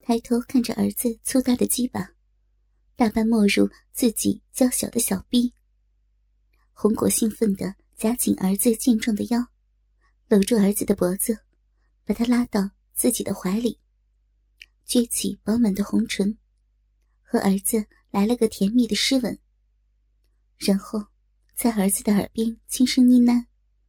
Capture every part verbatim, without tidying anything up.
抬头看着儿子粗大的鸡巴，大半没入自己娇小的小臂。红果兴奋地夹紧儿子健壮的腰，搂住儿子的脖子，把他拉到自己的怀里，撅起饱满的红唇，和儿子来了个甜蜜的湿吻，然后在儿子的耳边轻声呢喃：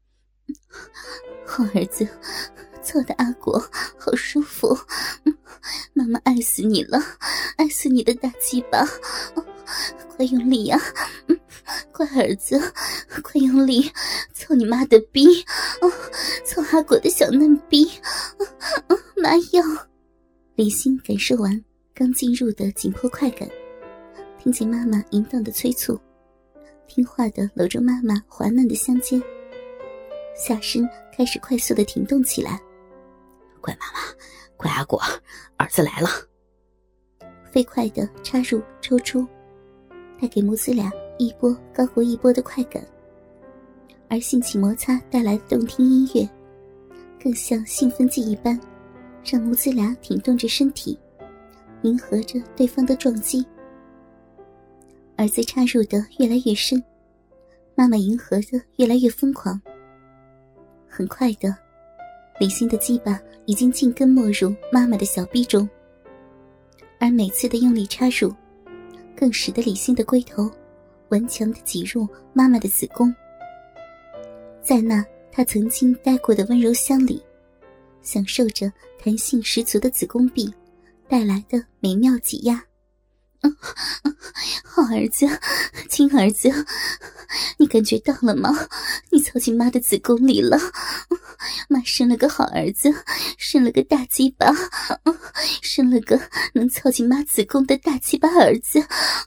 好儿子，操的阿果好舒服，妈妈爱死你了，爱死你的大鸡巴，快用力呀、啊、乖儿子，快用力，操你妈的逼，操阿果的小嫩逼，妈要。李欣感受完刚进入的紧迫快感，听见妈妈淫荡的催促，听话地搂住妈妈滑嫩的香肩，下身开始快速地停动起来。 乖妈妈，乖阿果，儿子来了。 飞快地插入抽出，带给母子俩一波高过一波的快感，而性起摩擦带来的动听音乐更像兴奋剂一般，让母子俩挺动着身体，迎合着对方的撞击。儿子插入的越来越深，妈妈迎合的越来越疯狂。很快的，李欣的鸡巴已经尽根没入妈妈的小臂中，而每次的用力插入更使得李欣的龟头顽强地挤入妈妈的子宫，在那她曾经待过的温柔乡里，享受着弹性十足的子宫壁带来的美妙挤压。嗯，好儿子，亲儿子，你感觉到了吗？你操进妈的子宫里了，妈生了个好儿子，生了个大鸡巴，生了个能操进妈子宫的大鸡巴儿子，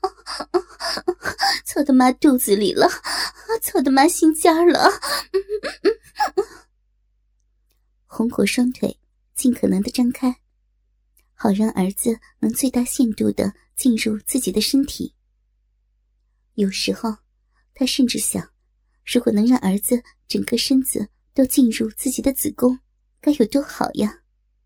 操到妈肚子里了，操到妈心尖了。红果双腿尽可能地张开，好让儿子能最大限度地进入自己的身体。有时候他甚至想，如果能让儿子整个身子都进入自己的子宫，该有多好呀。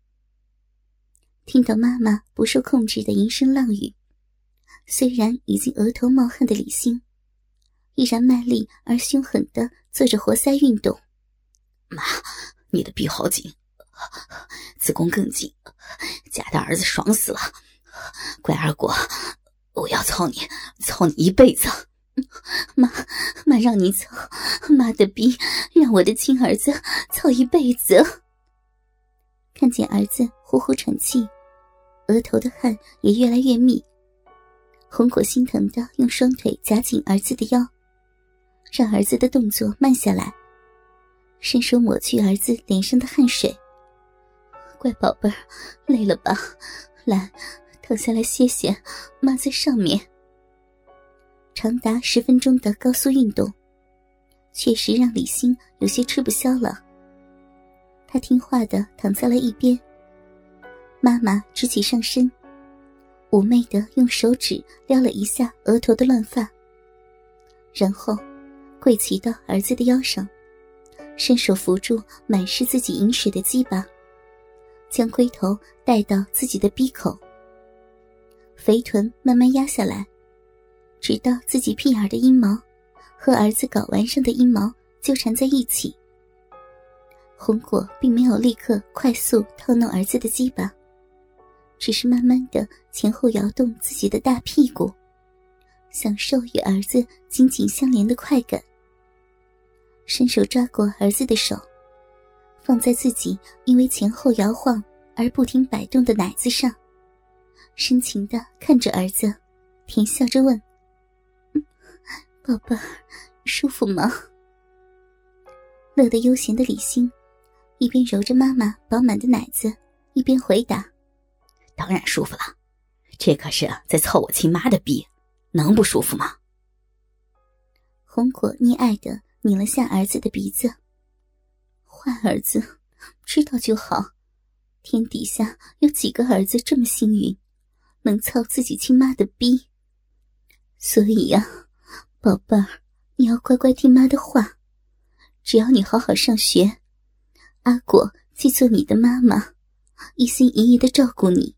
听到妈妈不受控制的淫声浪语，虽然已经额头冒汗的李欣依然卖力而凶狠地做着活塞运动。 妈，你的臂好紧，子宫更紧，夹的儿子爽死了。乖二果，我要操你，操你一辈子。 妈，妈让你操，妈的逼，让我的亲儿子操一辈子。看见儿子呼呼喘气，额头的汗也越来越密，红果心疼地用双腿夹紧儿子的腰，让儿子的动作慢下来，伸手抹去儿子脸上的汗水。乖宝贝儿，累了吧？来，躺下来歇歇，妈在上面。长达十分钟的高速运动，确实让李欣有些吃不消了。她听话地躺在了一边，妈妈直起上身，妩媚地用手指撩了一下额头的乱发，然后跪骑到儿子的腰上，伸手扶住满是自己饮水的鸡巴，将龟头带到自己的鼻口，肥臀慢慢压下来，直到自己屁眼的阴毛和儿子睾丸上的阴毛纠缠在一起。红果并没有立刻快速套弄儿子的鸡巴，只是慢慢地前后摇动自己的大屁股，享受与儿子紧紧相连的快感。伸手抓过儿子的手，放在自己因为前后摇晃而不停摆动的奶子上，深情地看着儿子，甜笑着问：宝贝儿，舒服吗？乐得悠闲的李欣一边揉着妈妈饱满的奶子，一边回答： 当然舒服了，这可是在操我亲妈的逼，能不舒服吗？ 红果溺爱地拧了下儿子的鼻子。坏儿子，知道就好，天底下有几个儿子这么幸运，能操自己亲妈的逼。所以呀、啊，宝贝儿，你要乖乖听妈的话，只要你好好上学，阿果既做你的妈妈，一心一意地照顾你，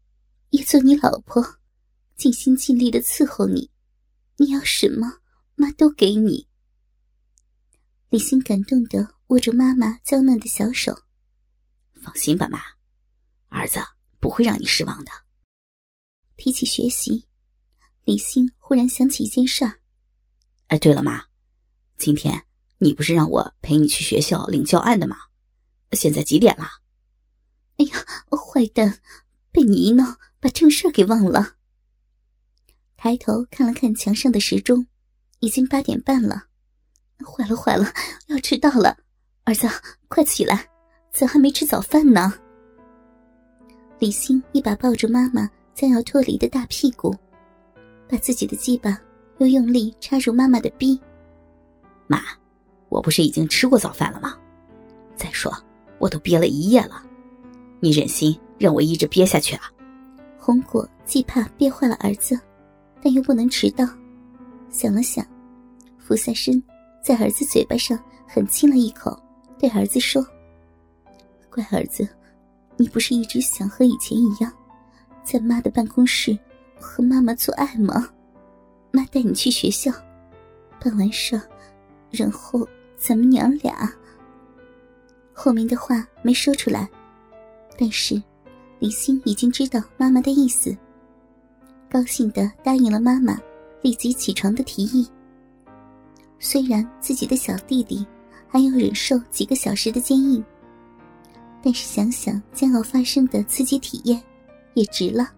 也做你老婆，尽心尽力的伺候你，你要什么妈都给你。李欣感动地握住妈妈娇嫩的小手。 放心吧妈，儿子不会让你失望的。 提起学习，李欣忽然想起一件事儿。 哎，对了妈，今天你不是让我陪你去学校领教案的吗？现在几点了？ 哎呀，坏蛋，被你一闹把正事儿给忘了。抬头看了看墙上的时钟，已经八点半了。坏了坏了，要迟到了，儿子快起来，咱还没吃早饭呢。李欣一把抱住妈妈将要脱离的大屁股，把自己的鸡巴又用力插入妈妈的逼。 妈，我不是已经吃过早饭了吗？再说我都憋了一夜了，你忍心让我一直憋下去啊？ 红果既怕憋坏了儿子，但又不能迟到，想了想，俯下身在儿子嘴巴上狠亲了一口，对儿子说：乖儿子，你不是一直想和以前一样在妈的办公室和妈妈做爱吗？妈带你去学校办完事，然后咱们娘俩……后面的话没说出来，但是李欣已经知道妈妈的意思，高兴地答应了妈妈立即起床的提议。虽然自己的小弟弟还要忍受几个小时的坚硬，但是想想将要发生的刺激体验，也值了。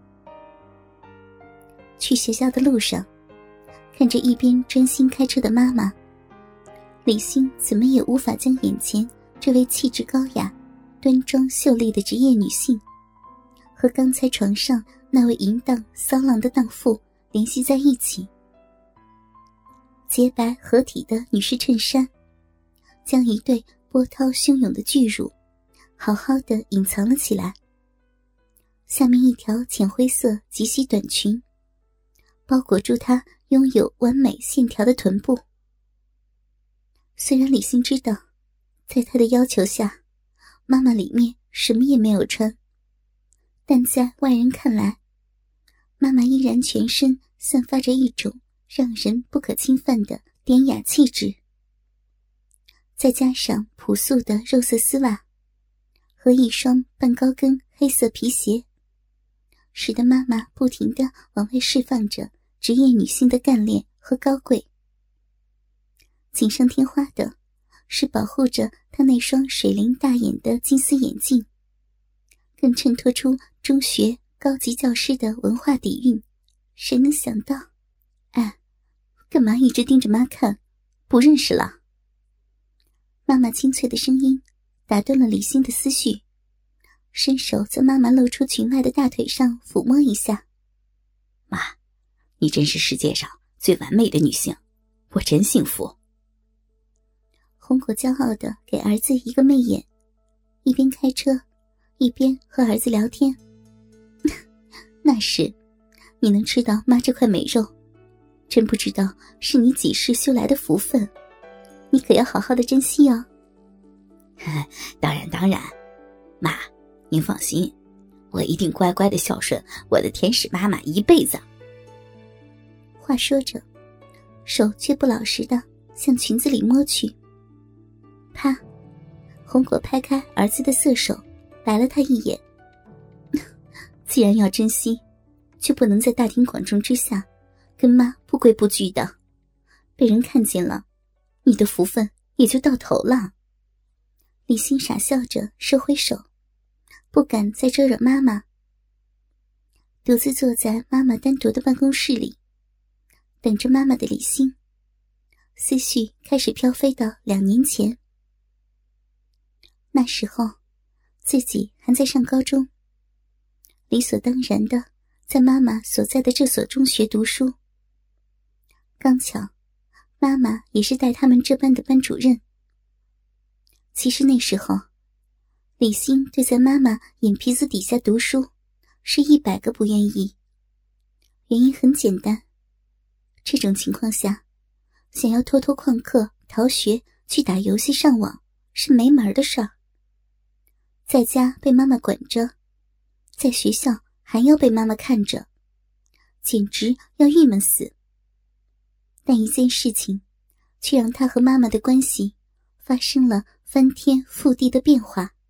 去学校的路上，看着一边专心开车的妈妈，李欣怎么也无法将眼前这位气质高雅、端庄秀丽的职业女性和刚才床上那位淫荡骚浪的荡妇联系在一起。洁白合体的女士衬衫将一对波涛汹涌的巨乳好好的隐藏了起来，下面一条浅灰色及膝短裙包裹住她拥有完美线条的臀部。虽然李欣知道在她的要求下妈妈里面什么也没有穿，但在外人看来，妈妈依然全身散发着一种让人不可侵犯的典雅气质，再加上朴素的肉色丝袜和一双半高跟黑色皮鞋，使得妈妈不停地往外释放着职业女性的干练和高贵。锦上添花的是保护着她那双水灵大眼的金丝眼镜，更衬托出中学高级教师的文化底蕴。谁能想到，哎，干嘛一直盯着妈看？不认识了？妈妈清脆的声音打断了李欣的思绪，伸手在妈妈露出裙外的大腿上抚摸一下。 妈，你真是世界上最完美的女性，我真幸福。 红果骄傲地给儿子一个媚眼，一边开车一边和儿子聊天。那是，你能吃到妈这块美肉，真不知道是你几世修来的福分，你可要好好的珍惜哦。 当然当然，妈，您放心，我一定乖乖的孝顺我的天使妈妈一辈子。 话说着，手却不老实的向裙子里摸去。啪！红果拍开儿子的色手，白了他一眼。既然要珍惜，就不能在大庭广众之下跟妈不规不矩的，被人看见了，你的福分也就到头了。李欣傻笑着收回手，不敢再招惹妈妈，独自坐在妈妈单独的办公室里，等着妈妈的李欣，思绪开始飘飞到两年前。那时候自己还在上高中，理所当然的在妈妈所在的这所中学读书。刚巧妈妈也是带他们这班的班主任。其实那时候李欣对在妈妈眼皮子底下读书是一百个不愿意，原因很简单，这种情况下想要偷偷旷课逃学去打游戏上网是没门的事儿。在家被妈妈管着，在学校还要被妈妈看着，简直要郁闷死。但一件事情却让他和妈妈的关系发生了翻天覆地的变化。